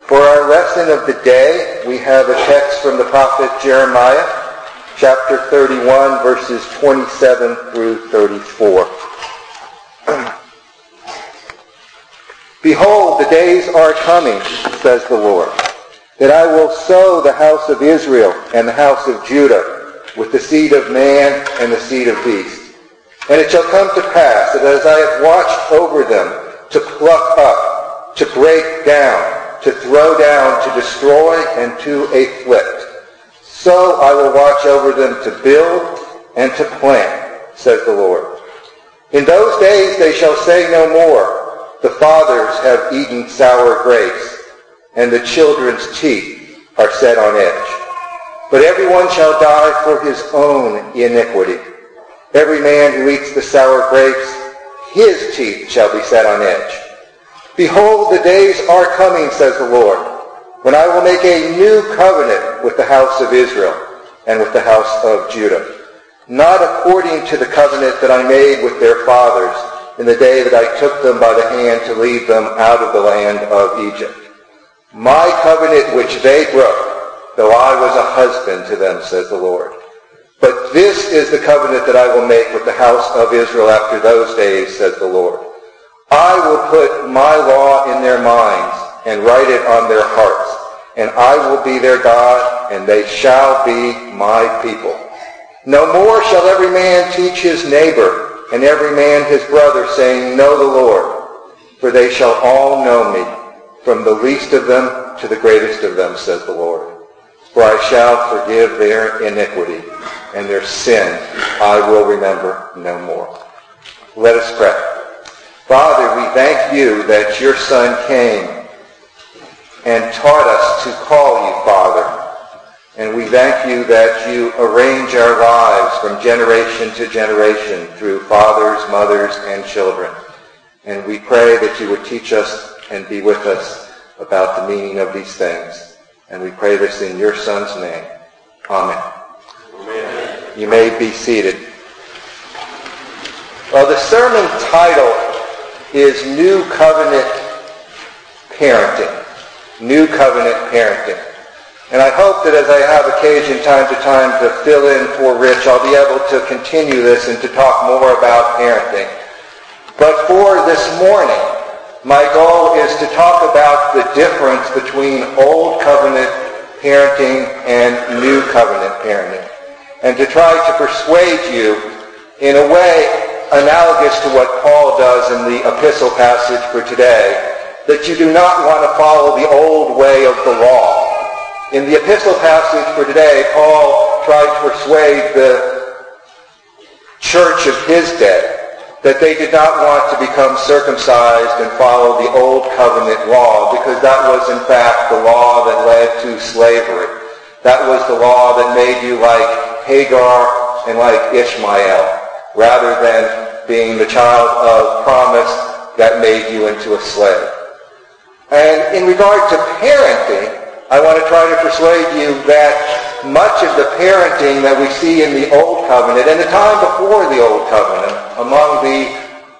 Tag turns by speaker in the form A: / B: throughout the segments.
A: For our lesson of the day, we have a text from the prophet Jeremiah, chapter 31, verses 27 through 34. Behold, the days are coming, says the Lord, that I will sow the house of Israel and the house of Judah with the seed of man and the seed of beast. And it shall come to pass that as I have watched over them to pluck up, to break down, to throw down, to destroy, and to afflict, so I will watch over them to build and to plant, says the Lord. In those days they shall say no more, the fathers have eaten sour grapes, and the children's teeth are set on edge. But everyone shall die for his own iniquity. Every man who eats the sour grapes, his teeth shall be set on edge. Behold, the days are coming, says the Lord, when I will make a new covenant with the house of Israel and with the house of Judah, not according to the covenant that I made with their fathers in the day that I took them by the hand to lead them out of the land of Egypt. My covenant which they broke, though I was a husband to them, says the Lord. But this is the covenant that I will make with the house of Israel after those days, says the Lord. I will put my law in their minds and write it on their hearts, and I will be their God, and they shall be my people. No more shall every man teach his neighbor, and every man his brother, saying, Know the Lord, for they shall all know me, from the least of them to the greatest of them, says the Lord. For I shall forgive their iniquity, and their sin I will remember no more. Let us pray. Father, we thank you that your Son came and taught us to call you Father. And we thank you that you arrange our lives from generation to generation through fathers, mothers, and children. And we pray that you would teach us and be with us about the meaning of these things. And we pray this in your Son's name. Amen. Amen. You may be seated. Well, the sermon title is New Covenant Parenting. New Covenant Parenting. And I hope that as I have occasion time to time to fill in for Rich, I'll be able to continue this and to talk more about parenting. But for this morning, my goal is to talk about the difference between Old Covenant parenting and New Covenant parenting, and to try to persuade you in a way analogous to what Paul does in the epistle passage for today, that you do not want to follow the old way of the law. In the epistle passage for today, Paul tried to persuade the church of his day that they did not want to become circumcised and follow the old covenant law, because that was in fact the law that led to slavery. That was the law that made you like Hagar and like Ishmael, rather than being the child of promise that made you into a slave. And in regard to parenting, I want to try to persuade you that much of the parenting that we see in the Old Covenant and the time before the Old Covenant among the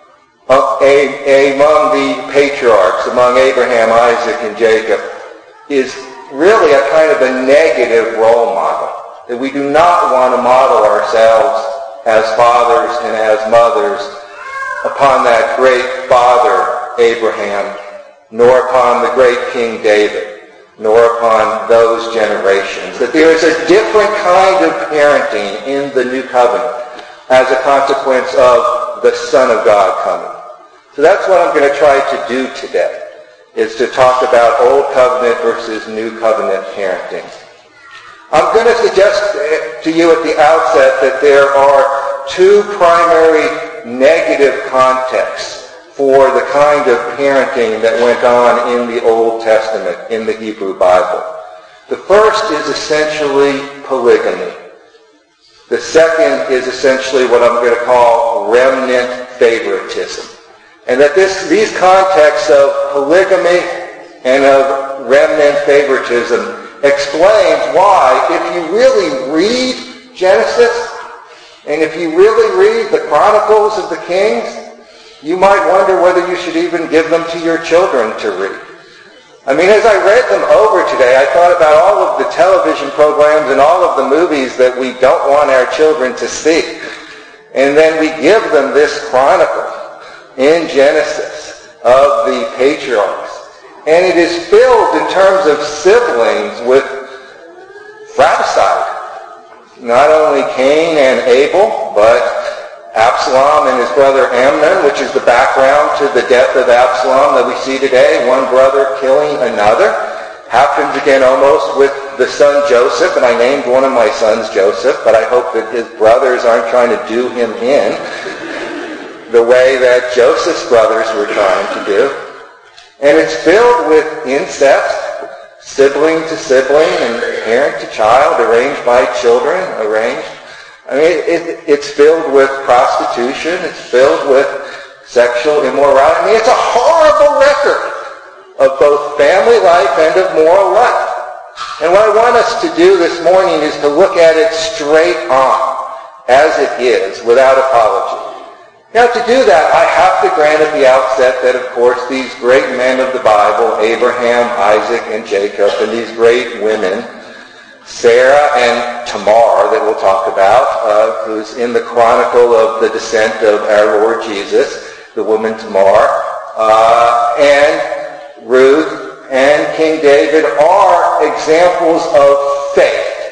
A: patriarchs, among Abraham, Isaac, and Jacob, is really a kind of a negative role model, that we do not want to model ourselves as fathers and as mothers upon that great father Abraham, nor upon the great King David, nor upon those generations. That there is a different kind of parenting in the New Covenant as a consequence of the Son of God coming. So that's what I'm going to try to do today, is to talk about Old Covenant versus New Covenant parenting. I'm going to suggest to you at the outset that there are two primary negative contexts for the kind of parenting that went on in the Old Testament, in the Hebrew Bible. The first is essentially polygamy. The second is essentially what I'm going to call remnant favoritism. And that these contexts of polygamy and of remnant favoritism explains why, if you really read Genesis, and if you really read the Chronicles of the Kings, you might wonder whether you should even give them to your children to read. I mean, as I read them over today, I thought about all of the television programs and all of the movies that we don't want our children to see. And then we give them this chronicle in Genesis of the patriarchs. And it is filled in terms of siblings with fratricide. Not only Cain and Abel, but Absalom and his brother Amnon, which is the background to the death of Absalom that we see today, one brother killing another. Happens again almost with the son Joseph, and I named one of my sons Joseph, but I hope that his brothers aren't trying to do him in the way that Joseph's brothers were trying to do. And it's filled with incest, sibling to sibling, and parent to child, arranged by children, arranged. I mean, it's filled with prostitution. It's filled with sexual immorality. I mean, it's a horrible record of both family life and of moral life. And what I want us to do this morning is to look at it straight on, as it is, without apology. Now, to do that, I have to grant at the outset that, of course, these great men of the Bible, Abraham, Isaac, and Jacob, and these great women, Sarah and Tamar, that we'll talk about, who's in the chronicle of the descent of our Lord Jesus, the woman Tamar, and Ruth and King David are examples of faith.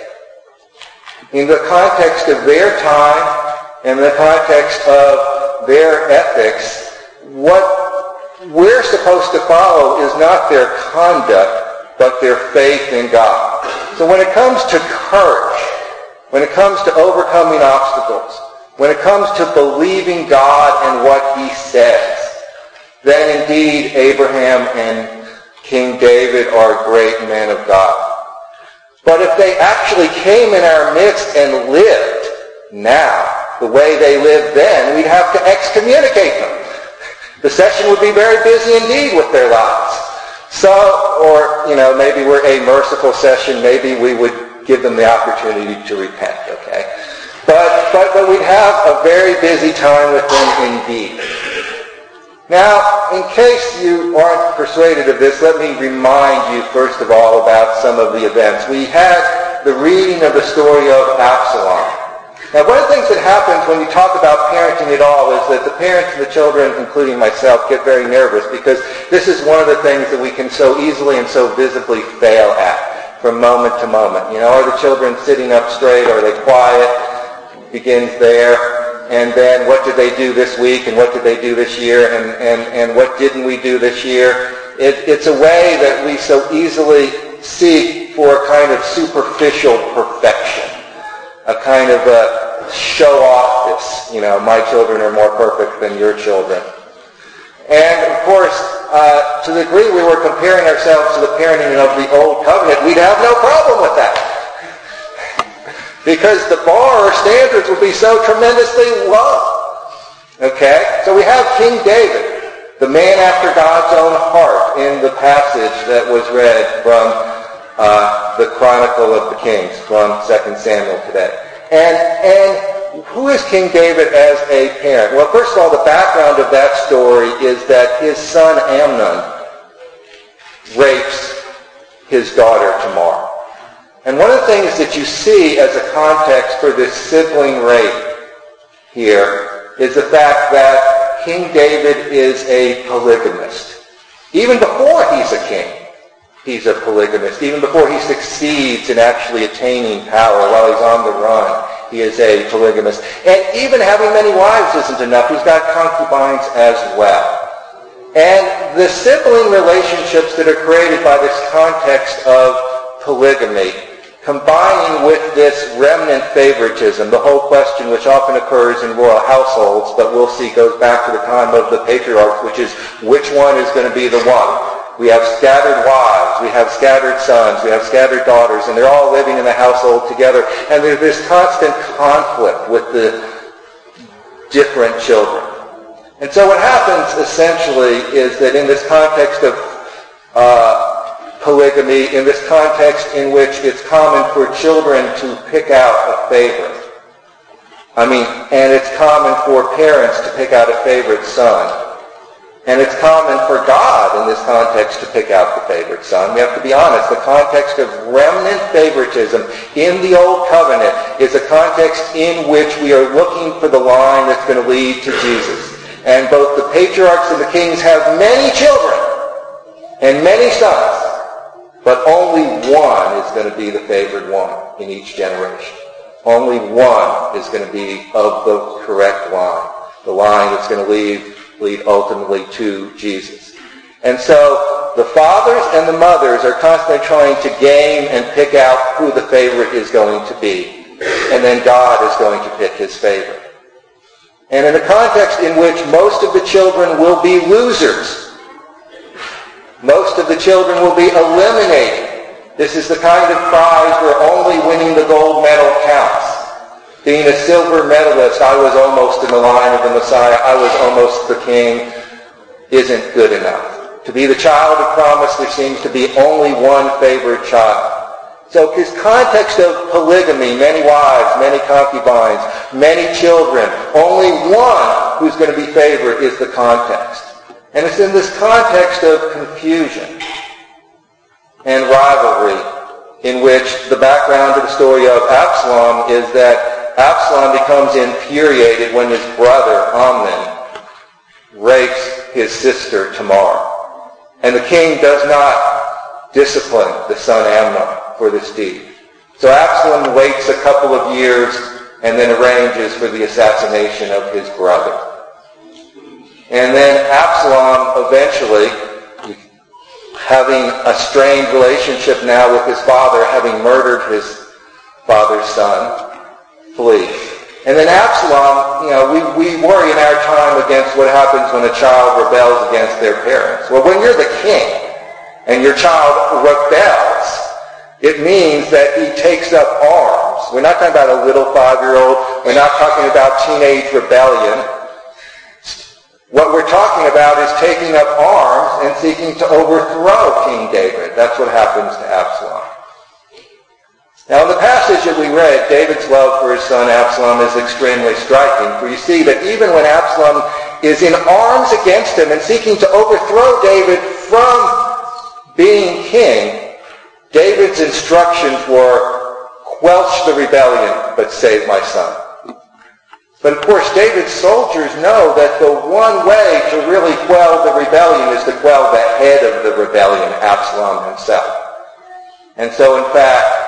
A: In the context of their time, in the context of their ethics, what we're supposed to follow is not their conduct, but their faith in God. So when it comes to courage, when it comes to overcoming obstacles, when it comes to believing God and what he says, then indeed Abraham and King David are great men of God. But if they actually came in our midst and lived now the way they lived then, we'd have to excommunicate them. The session would be very busy indeed with their lives. So, or, maybe we're a merciful session. Maybe we would give them the opportunity to repent, okay? But we'd have a very busy time with them indeed. Now, in case you aren't persuaded of this, let me remind you, first of all, about some of the events. We had the reading of the story of Absalom. Now, one of the things that happens when you talk about parenting at all is that the parents and the children, including myself, get very nervous because this is one of the things that we can so easily and so visibly fail at from moment to moment. Are the children sitting up straight? Are they quiet? Begins there. And then what did they do this week and what did they do this year and what didn't we do this year? It's a way that we so easily seek for a kind of superficial perfection. A kind of a show-offness, my children are more perfect than your children. And, of course, to the degree we were comparing ourselves to the parenting of the Old Covenant, we'd have no problem with that. Because the bar or standards would be so tremendously low. Okay? So we have King David, the man after God's own heart, in the passage that was read from the Chronicle of the Kings from 2 Samuel today. And who is King David as a parent? Well, first of all, the background of that story is that his son Amnon rapes his daughter Tamar. And one of the things that you see as a context for this sibling rape here is the fact that King David is a polygamist. Even before he's a king, he's a polygamist. Even before he succeeds in actually attaining power while he's on the run, he is a polygamist. And even having many wives isn't enough. He's got concubines as well. And the sibling relationships that are created by this context of polygamy, combining with this remnant favoritism, the whole question which often occurs in royal households, but we'll see goes back to the time of the patriarchs, which is which one is going to be the one. We have scattered wives, we have scattered sons, we have scattered daughters, and they're all living in the household together. And there's this constant conflict with the different children. And so what happens essentially is that in this context of polygamy, in this context in which it's common for children to pick out a favorite, and it's common for parents to pick out a favorite son, And it's common for God in this context to pick out the favorite son. We have to be honest. The context of remnant favoritism in the Old Covenant is a context in which we are looking for the line that's going to lead to Jesus. And both the patriarchs and the kings have many children and many sons, but only one is going to be the favored one in each generation. Only one is going to be of the correct line, the line that's going to lead ultimately to Jesus. And so the fathers and the mothers are constantly trying to game and pick out who the favorite is going to be. And then God is going to pick his favorite. And in a context in which most of the children will be losers, most of the children will be eliminated. This is the kind of prize where only winning the gold medal counts. Being a silver medalist, I was almost in the line of the Messiah, I was almost the king, isn't good enough. To be the child of promise, there seems to be only one favored child. So his context of polygamy, many wives, many concubines, many children, only one who's going to be favored is the context. And it's in this context of confusion and rivalry in which the background to the story of Absalom is that Absalom becomes infuriated when his brother Amnon rapes his sister Tamar. And the king does not discipline the son Amnon for this deed. So Absalom waits a couple of years and then arranges for the assassination of his brother. And then Absalom eventually, having a strained relationship now with his father, having murdered his father's son, flees. And then Absalom, we worry in our time against what happens when a child rebels against their parents. Well, when you're the king and your child rebels, it means that he takes up arms. We're not talking about a little 5-year-old. We're not talking about teenage rebellion. What we're talking about is taking up arms and seeking to overthrow King David. That's what happens to Absalom. Now, in the passage that we read, David's love for his son Absalom is extremely striking. For you see that even when Absalom is in arms against him and seeking to overthrow David from being king, David's instructions were, quench the rebellion, but save my son. But of course, David's soldiers know that the one way to really quell the rebellion is to quell the head of the rebellion, Absalom himself. And so, in fact,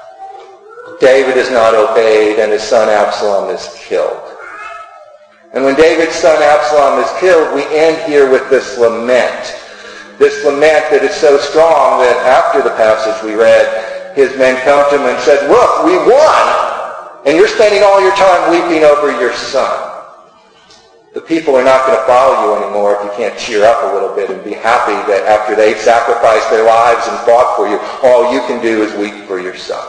A: David is not obeyed, and his son Absalom is killed. And when David's son Absalom is killed, we end here with this lament. This lament that is so strong that after the passage we read, his men come to him and said, "Look, we won, and you're spending all your time weeping over your son." The people are not going to follow you anymore if you can't cheer up a little bit and be happy that after they've sacrificed their lives and fought for you, all you can do is weep for your son.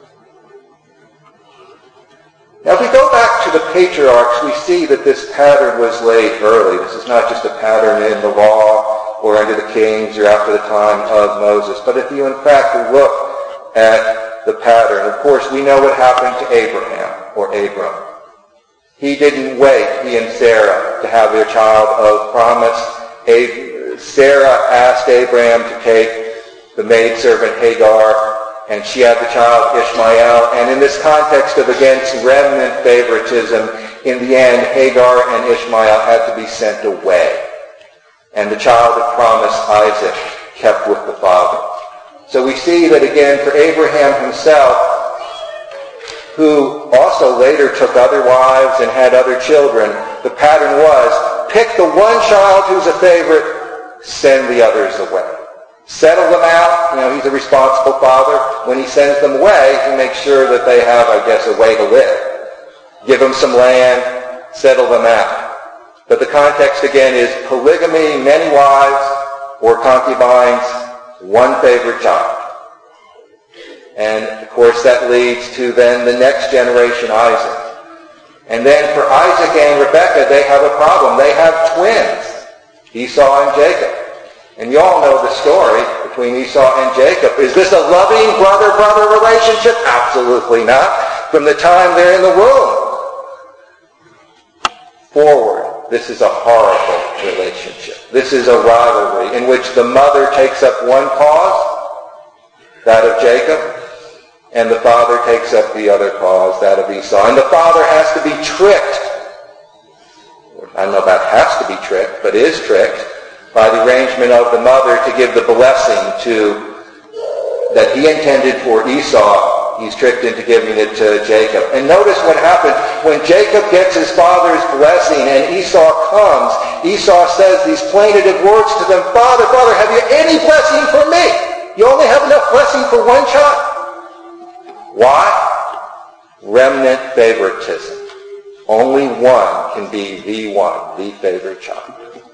A: Now, if we go back to the patriarchs, we see that this pattern was laid early. This is not just a pattern in the law or under the kings or after the time of Moses. But if you, in fact, look at the pattern, of course, we know what happened to Abraham, or Abram. He didn't wait, he and Sarah, to have their child of promise. Sarah asked Abraham to take the maidservant Hagar, and she had the child Ishmael. And in this context of against remnant favoritism, in the end, Hagar and Ishmael had to be sent away. And the child of promise, Isaac, kept with the father. So we see that again for Abraham himself, who also later took other wives and had other children, the pattern was, pick the one child who's a favorite, send the others away. Settle them out. He's a responsible father. When he sends them away, he makes sure that they have, a way to live. Give them some land, settle them out. But the context again is polygamy, many wives or concubines, one favorite child. And of course that leads to then the next generation, Isaac. And then for Isaac and Rebekah, they have a problem. They have twins, Esau and Jacob. And you all know the story between Esau and Jacob. Is this a loving brother-brother relationship? Absolutely not. From the time they're in the womb forward, this is a horrible relationship. This is a rivalry in which the mother takes up one cause, that of Jacob, and the father takes up the other cause, that of Esau. And the father has to be tricked. I don't know about has to be tricked, but is tricked by the arrangement of the mother to give the blessing that he intended for Esau. He's tricked into giving it to Jacob. And notice what happened when Jacob gets his father's blessing and Esau comes. Esau says these plaintive words to them, Father, have you any blessing for me? You only have enough blessing for one child. Why? Remnant favoritism. Only one can be the one, the favorite child.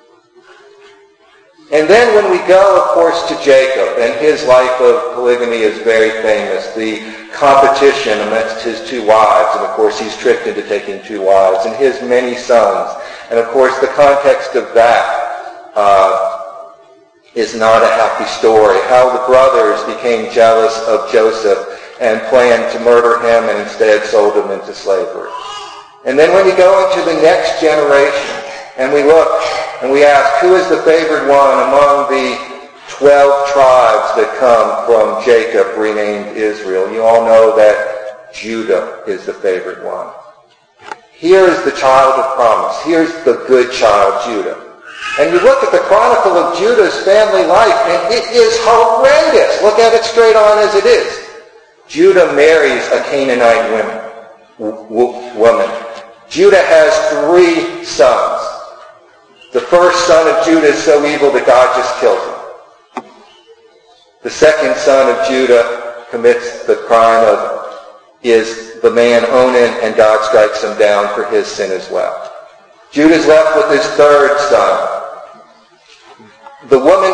A: And then when we go, of course, to Jacob, and his life of polygamy is very famous, the competition amongst his two wives, and of course he's tricked into taking two wives, and his many sons. And of course the context of that is not a happy story. How the brothers became jealous of Joseph and planned to murder him and instead sold him into slavery. And then when you go into the next generation, and we look and we ask, who is the favored one among the 12 tribes that come from Jacob, renamed Israel? You all know that Judah is the favored one. Here is the child of promise. Here's the good child, Judah. And you look at the chronicle of Judah's family life, and it is horrendous. Look at it straight on as it is. Judah marries a Canaanite woman. Judah has 3 sons. The first son of Judah is so evil that God just kills him. The second son of Judah commits the crime is the man Onan, and God strikes him down for his sin as well. Judah's left with his third son. The woman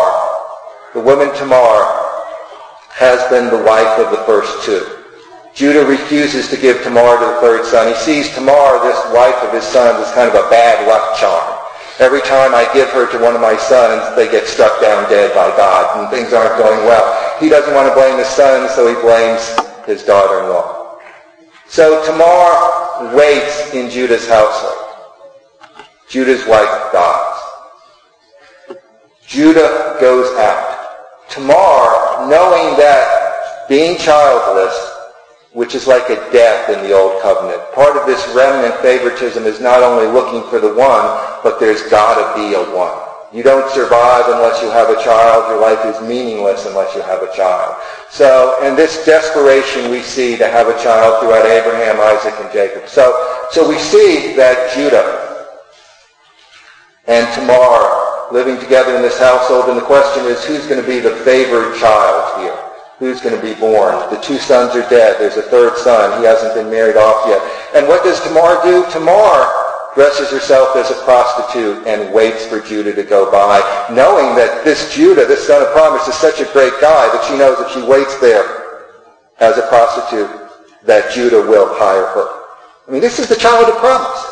A: Tamar has been the wife of the first 2. Judah refuses to give Tamar to the third son. He sees Tamar, this wife of his sons, as kind of a bad luck charm. Every time I give her to one of my sons, they get struck down dead by God, and things aren't going well. He doesn't want to blame his son, so he blames his daughter-in-law. So Tamar waits in Judah's household. Judah's wife dies. Judah goes out. Tamar, knowing that being childless, which is like a death in the Old Covenant. Part of this remnant favoritism is not only looking for the one, but there's got to be a one. You don't survive unless you have a child. Your life is meaningless unless you have a child. So, in this desperation we see to have a child throughout Abraham, Isaac, and Jacob. So we see that Judah and Tamar living together in this household, and the question is, who's going to be the favored child here? Who's going to be born? The 2 sons are dead. There's a third son. He hasn't been married off yet. And what does Tamar do? Tamar dresses herself as a prostitute and waits for Judah to go by, knowing that this Judah, this son of promise, is such a great guy that she knows if she waits there as a prostitute, that Judah will hire her. I mean, this is the child of promise.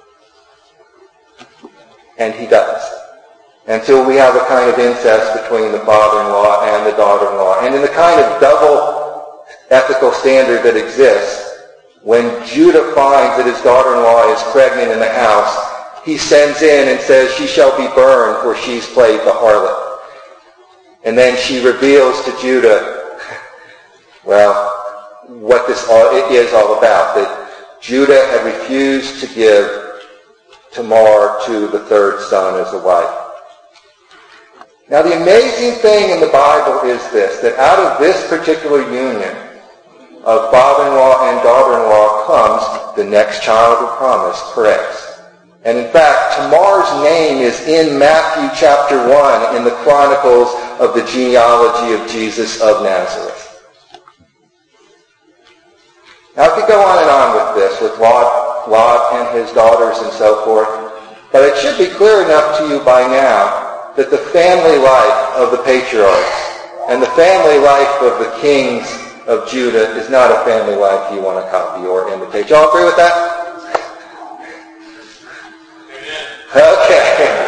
A: And he does. Until we have a kind of incest between the father-in-law and the daughter-in-law. And in the kind of double ethical standard that exists, when Judah finds that his daughter-in-law is pregnant in the house, he sends in and says, she shall be burned, for she's played the harlot. And then she reveals to Judah, well, what this is all about, that Judah had refused to give Tamar to the third son as a wife. Now the amazing thing in the Bible is this, that out of this particular union of father-in-law and daughter-in-law comes the next child of promise, Perez. And in fact, Tamar's name is in Matthew chapter 1 in the chronicles of the genealogy of Jesus of Nazareth. Now I could go on and on with this, with Lot and his daughters and so forth, but it should be clear enough to you by now that the family life of the patriarchs and the family life of the kings of Judah is not a family life you want to copy or imitate. Y'all agree with that? Okay.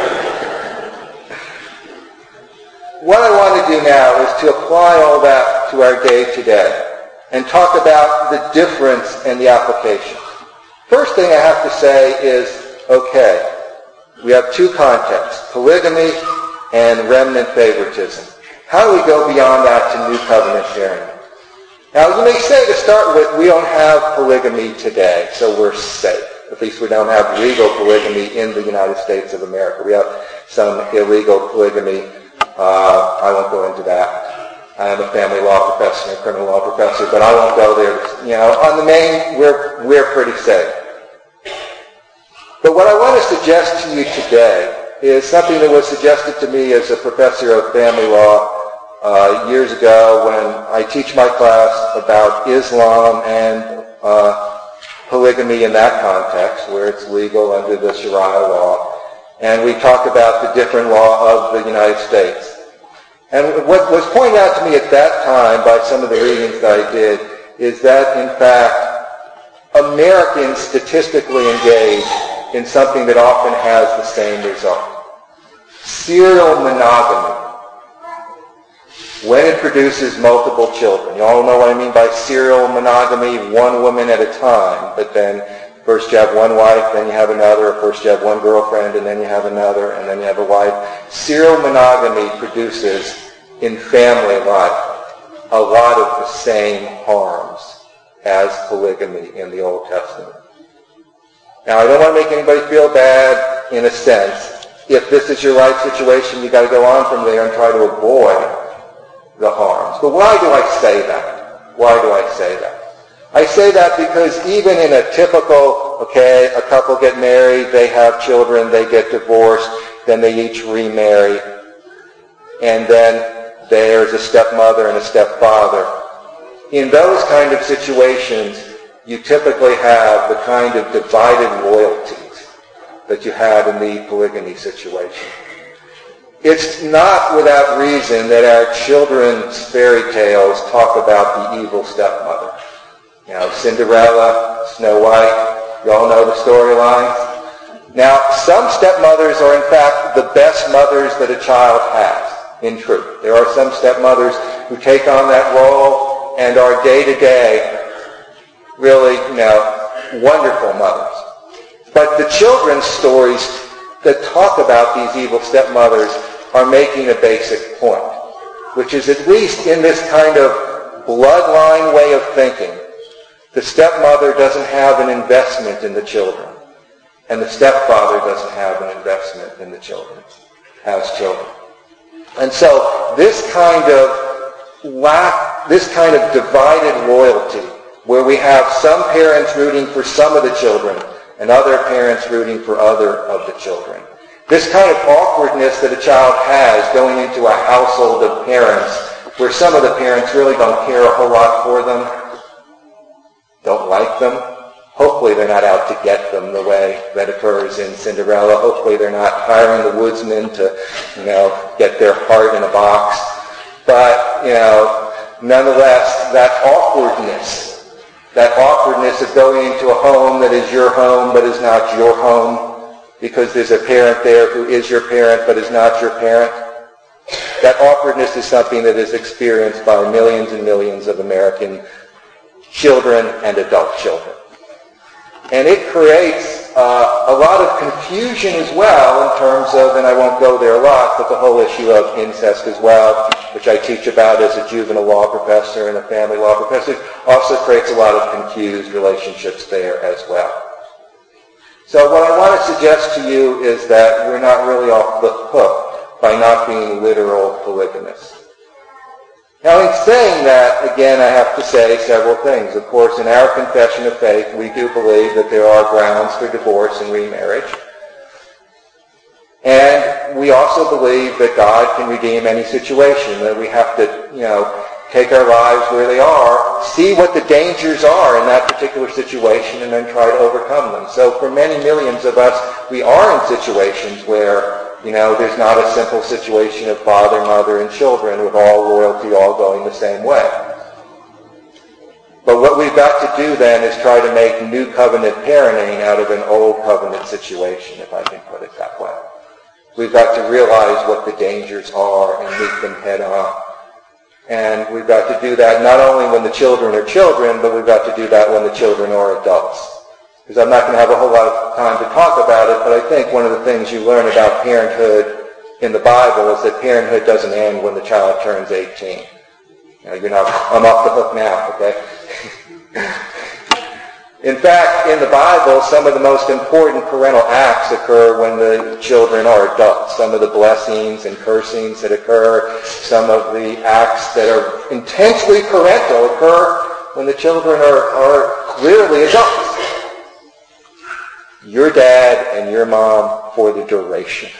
A: What I want to do now is to apply all that to our day today and talk about the difference and the application. First thing I have to say is, okay, We have two contexts, polygamy and remnant favoritism. How do we go beyond that to New Covenant parenting? Now, you may say to start with, we don't have polygamy today, so we're safe. At least we don't have legal polygamy in the United States of America. We have some illegal polygamy. I won't go into that. I am a family law professor and a criminal law professor, but I won't go there. On the main, we're pretty safe. But what I want to suggest to you today is something that was suggested to me as a professor of family law years ago when I teach my class about Islam and polygamy in that context, where it's legal under the Sharia law. And we talk about the different law of the United States. And what was pointed out to me at that time by some of the readings that I did is that, in fact, Americans statistically engage in something that often has the same result. Serial monogamy. When it produces multiple children. You all know what I mean by serial monogamy, one woman at a time, but then first you have one wife, then you have another, or first you have one girlfriend, and then you have another, and then you have a wife. Serial monogamy produces, in family life, a lot of the same harms as polygamy in the Old Testament. Now, I don't want to make anybody feel bad, in a sense. If this is your life situation, you've got to go on from there and try to avoid the harms. But why do I say that? Why do I say that? I say that because even in a typical, a couple get married, they have children, they get divorced, then they each remarry, and then there's a stepmother and a stepfather. In those kind of situations, you typically have the kind of divided loyalties that you had in the polygamy situation. It's not without reason that our children's fairy tales talk about the evil stepmother. Cinderella, Snow White, you all know the storylines. Now, some stepmothers are in fact the best mothers that a child has, in truth. There are some stepmothers who take on that role and are day to day really, wonderful mothers. But the children's stories that talk about these evil stepmothers are making a basic point, which is at least in this kind of bloodline way of thinking, the stepmother doesn't have an investment in the children, and the stepfather doesn't have an investment in the children, as children. And so this kind of divided loyalty, where we have some parents rooting for some of the children and other parents rooting for other of the children. This kind of awkwardness that a child has going into a household of parents where some of the parents really don't care a whole lot for them, don't like them. Hopefully they're not out to get them the way that occurs in Cinderella. Hopefully they're not hiring the woodsman to, get their heart in a box. But, nonetheless, that awkwardness of going into a home that is your home but is not your home, because there's a parent there who is your parent but is not your parent. That awkwardness is something that is experienced by millions and millions of American children and adult children. And it creates a lot of confusion as well in terms of, and I won't go there a lot, but the whole issue of incest as well, which I teach about as a juvenile law professor and a family law professor, also creates a lot of confused relationships there as well. So what I want to suggest to you is that we're not really off the hook by not being literal polygamists. Now, in saying that, again, I have to say several things. Of course, in our confession of faith, we do believe that there are grounds for divorce and remarriage. And we also believe that God can redeem any situation, that we have to, take our lives where they are, see what the dangers are in that particular situation, and then try to overcome them. So for many millions of us, we are in situations where there's not a simple situation of father, mother, and children with all loyalty, all going the same way. But what we've got to do then is try to make new covenant parenting out of an old covenant situation, if I can put it that way. We've got to realize what the dangers are and meet them head on. And we've got to do that not only when the children are children, but we've got to do that when the children are adults. because I'm not going to have a whole lot of time to talk about it, but I think one of the things you learn about parenthood in the Bible is that parenthood doesn't end when the child turns 18. I'm off the hook now, okay? In fact, in the Bible, some of the most important parental acts occur when the children are adults. Some of the blessings and cursings that occur, some of the acts that are intensely parental occur when the children are clearly adults. Your dad and your mom for the duration.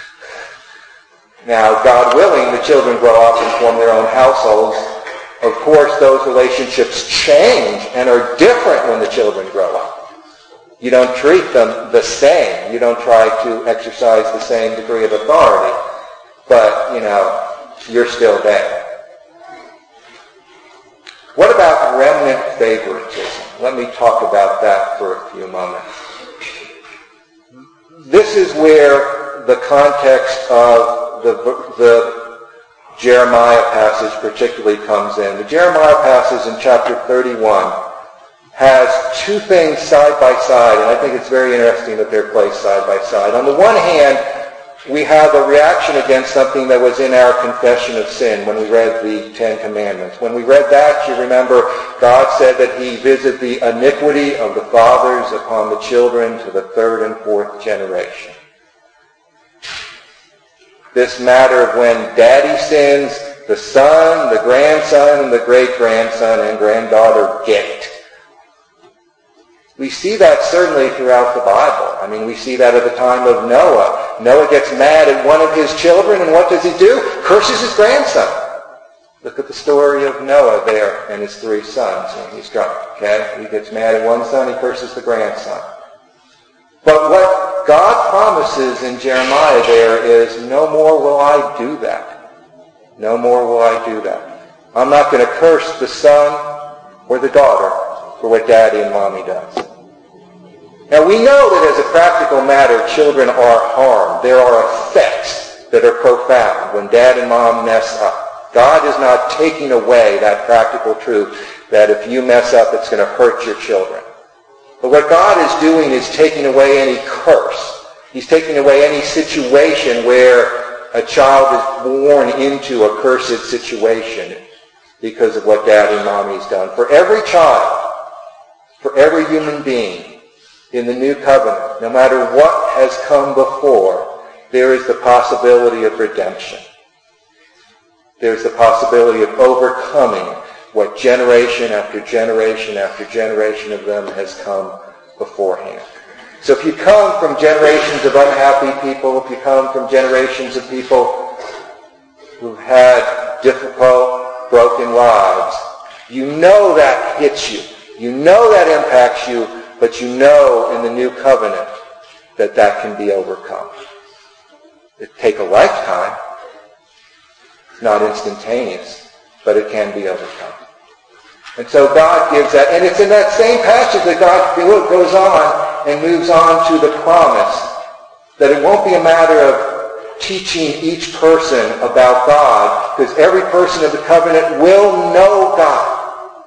A: Now, God willing, the children grow up and form their own households. Of course, those relationships change and are different when the children grow up. You don't treat them the same. You don't try to exercise the same degree of authority. But, you're still there. What about remnant favoritism? Let me talk about that for a few moments. This is where the context of the Jeremiah passage particularly comes in. The Jeremiah passage in chapter 31 has two things side by side, and I think it's very interesting that they're placed side by side. On the one hand, we have a reaction against something that was in our confession of sin when we read the Ten Commandments. When we read that, you remember God said that he visited the iniquity of the fathers upon the children to the third and fourth generation. This matter of when daddy sins, the son, the grandson, and the great-grandson and granddaughter get it. We see that certainly throughout the Bible. I mean, we see that at the time of Noah. Noah gets mad at one of his children, and what does he do? Curses his grandson. Look at the story of Noah there and his three sons when he's drunk. Okay? He gets mad at one son, he curses the grandson. But what God promises in Jeremiah there is, no more will I do that. No more will I do that. I'm not going to curse the son or the daughter for what daddy and mommy does. Now we know that as a practical matter, children are harmed. There are effects that are profound when dad and mom mess up. God is not taking away that practical truth that if you mess up, it's going to hurt your children. But what God is doing is taking away any curse. He's taking away any situation where a child is born into a cursed situation because of what dad and mommy's done. For every child, for every human being in the new covenant, no matter what has come before, there is the possibility of redemption. There's the possibility of overcoming what generation after generation after generation of them has come beforehand. So if you come from generations of unhappy people, if you come from generations of people who've had difficult, broken lives, you know that hits you. You know that impacts you, but you know in the new covenant that that can be overcome. It takes a lifetime. It's not instantaneous, but it can be overcome. And so God gives that, and it's in that same passage that God goes on and moves on to the promise that it won't be a matter of teaching each person about God, because every person of the covenant will know God.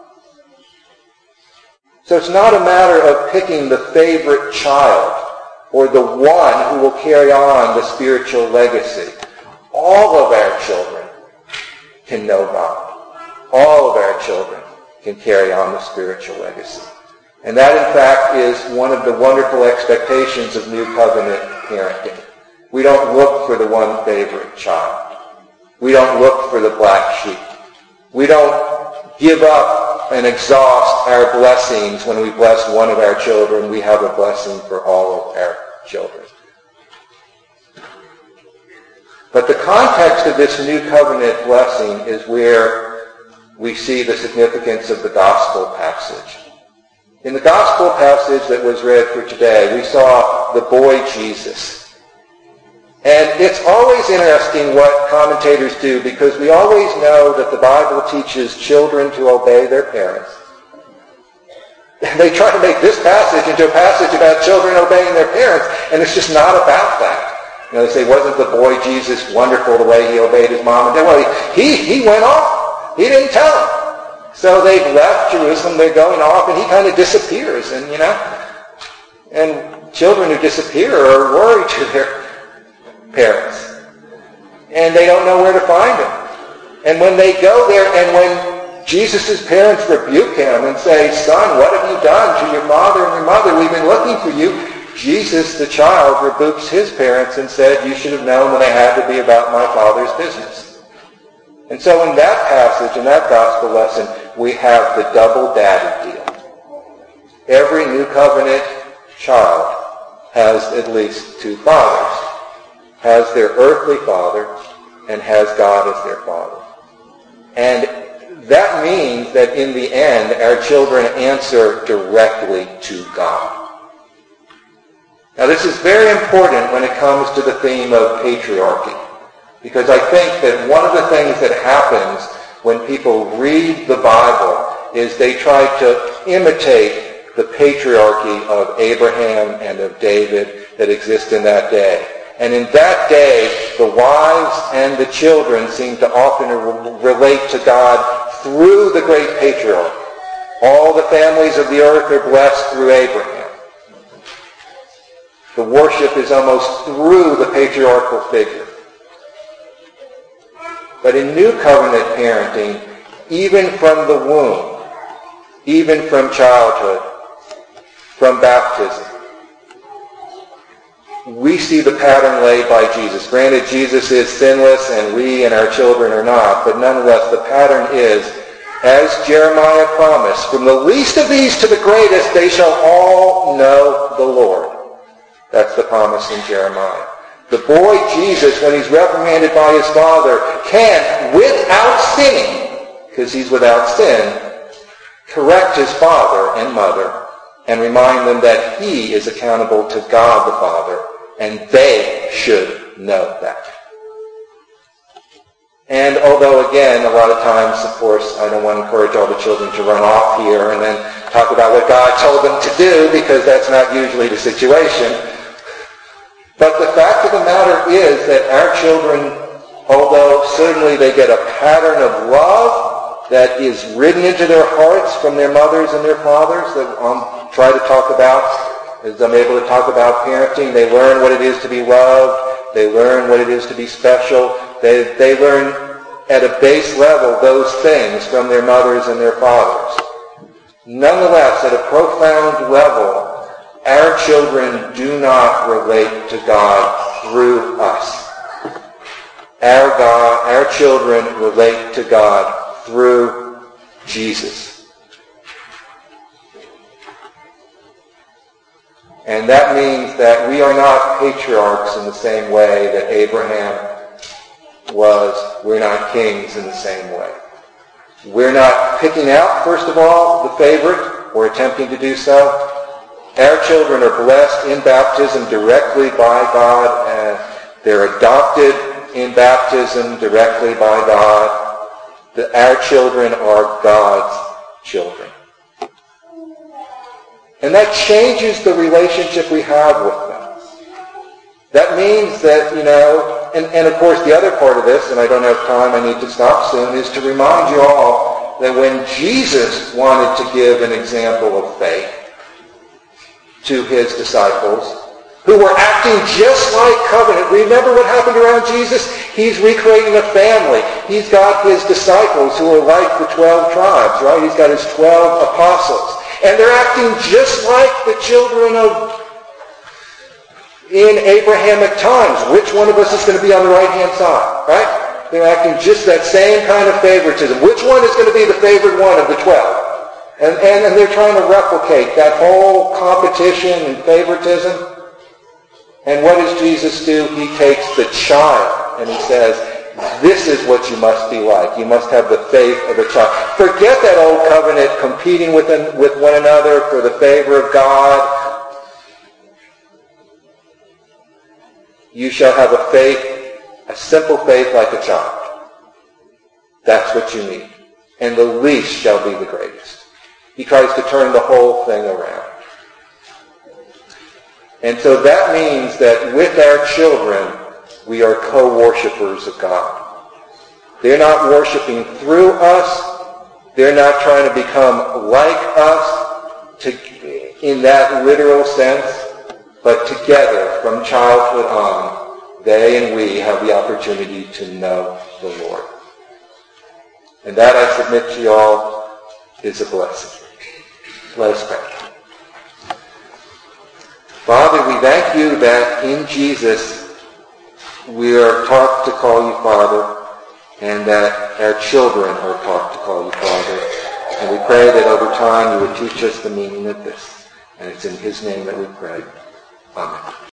A: So it's not a matter of picking the favorite child or the one who will carry on the spiritual legacy. All of our children can know God. All of our children can carry on the spiritual legacy. And that, in fact, is one of the wonderful expectations of New Covenant parenting. We don't look for the one favorite child. We don't look for the black sheep. We don't give up and exhaust our blessings when we bless one of our children. We have a blessing for all of our children. But the context of this New Covenant blessing is where we see the significance of the gospel passage. In the gospel passage that was read for today, we saw the boy Jesus. And it's always interesting what commentators do, because we always know that the Bible teaches children to obey their parents. They try to make this passage into a passage about children obeying their parents, and it's just not about that. You know, they say, wasn't the boy Jesus wonderful the way he obeyed his mom and dad? Well, he went off. He didn't tell them. So they've left Jerusalem, they're going off, and he kind of disappears. And, And children who disappear are worried to their parents. And they don't know where to find them. And when they go there, and when Jesus' parents rebuke him and say, "Son, what have you done to your father and your mother? We've been looking for you." Jesus, the child, rebukes his parents and said, "You should have known when I had to be about my Father's business." And so in that passage, in that gospel lesson, we have the double daddy deal. Every New Covenant child has at least two fathers. Has their earthly father and has God as their father. And that means that in the end, our children answer directly to God. Now this is very important when it comes to the theme of patriarchy, because I think that one of the things that happens when people read the Bible is they try to imitate the patriarchy of Abraham and of David that exist in that day. And in that day, the wives and the children seem to often relate to God through the great patriarch. All the families of the earth are blessed through Abraham. The worship is almost through the patriarchal figure. But in New Covenant parenting, even from the womb, even from childhood, from baptism, we see the pattern laid by Jesus. Granted, Jesus is sinless and we and our children are not, but nonetheless the pattern is, as Jeremiah promised, from the least of these to the greatest, they shall all know the Lord. That's the promise in Jeremiah. The boy Jesus, when he's reprimanded by his father, can, without sinning, because he's without sin, correct his father and mother and remind them that he is accountable to God the Father, and they should know that. And although, again, a lot of times, of course, I don't want to encourage all the children to run off here and then talk about what God told them to do, because that's not usually the situation. But the fact of the matter is that our children, although certainly they get a pattern of love that is written into their hearts from their mothers and their fathers that I'll try to talk about, as I'm able to talk about parenting, they learn what it is to be loved, they learn what it is to be special, they learn at a base level those things from their mothers and their fathers. Nonetheless, at a profound level, our children do not relate to God through us. Our children relate to God through Jesus. And that means that we are not patriarchs in the same way that Abraham was. We're not kings in the same way. We're not picking out, first of all, the favorite, or attempting to do so. Our children are blessed in baptism directly by God, and they're adopted in baptism directly by God. Our children are God's children. And that changes the relationship we have with them. That means that, and of course the other part of this, and I don't have time, I need to stop soon, is to remind you all that when Jesus wanted to give an example of faith to his disciples, who were acting just like covenant. Remember what happened around Jesus? He's recreating a family. He's got his disciples who are like the 12 tribes, right? He's got his 12 apostles. And they're acting just like the children in Abrahamic times. Which one of us is going to be on the right-hand side, right? They're acting just that same kind of favoritism. Which one is going to be the favored one of the 12? And they're trying to replicate that whole competition and favoritism. And what does Jesus do? He takes the child and he says, this is what you must be like. You must have the faith of a child. Forget that old covenant competing with one another for the favor of God. You shall have a faith, a simple faith like a child. That's what you need. And the least shall be the greatest. He tries to turn the whole thing around. And so that means that with our children, we are co-worshipers of God. They're not worshiping through us. They're not trying to become like us in that literal sense, but together from childhood on, they and we have the opportunity to know the Lord. And that, I submit to you all, is a blessing. Let us pray. Father, we thank you that in Jesus we are taught to call you Father, and that our children are taught to call you Father. And we pray that over time you would teach us the meaning of this. And it's in his name that we pray. Amen.